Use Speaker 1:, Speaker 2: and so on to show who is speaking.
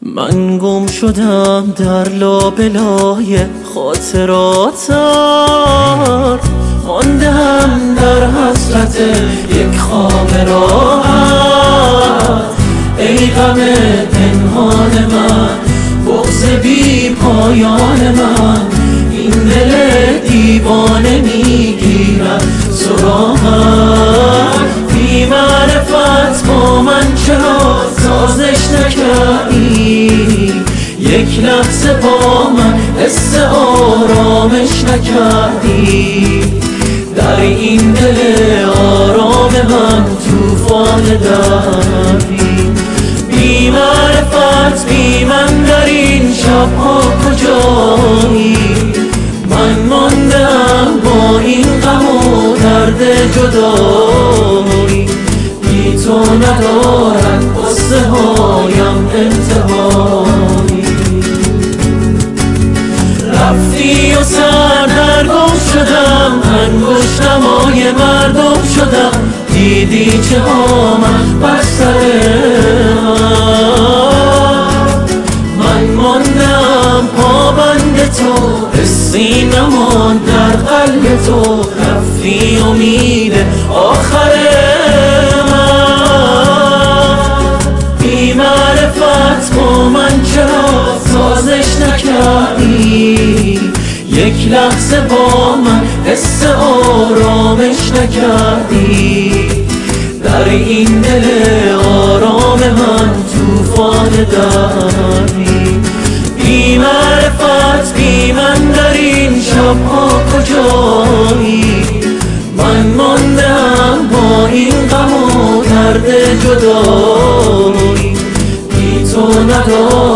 Speaker 1: من گم شدم در لابلای خاطراتت، ماندم در حسرت یک خواب راحت. ای غم پنهان من، بغض بی پایان من، این دل دیوانه میگیرد سراغت. بی معرفت با من چرا سازش نکردی؟ یک لحظه با من حس آرامش نکردی؟ در این دل آرام من توفان دردی. بی معرفت بی من در این شبها کجایی؟ من ماندم با این غم و درد جدایی. بی تو ندارد قصه هایم انتهایی. رفتی و سردرگم شدم، انگشتمای مردم شدم. دیدی چه ها من بر سر من ماندم پابند تو، حسی نماند در قلب تو. رفتی امید آخر من. بی معرفت با من چرا سازش نکردی؟ یک لحظه با من حس آرامش نکردی؟ در این دل آرام من توفان دردی. بی معرفت بی من در این شبها کجایی؟ من ماندم با این غم و درد جدایی. بی تو ندارم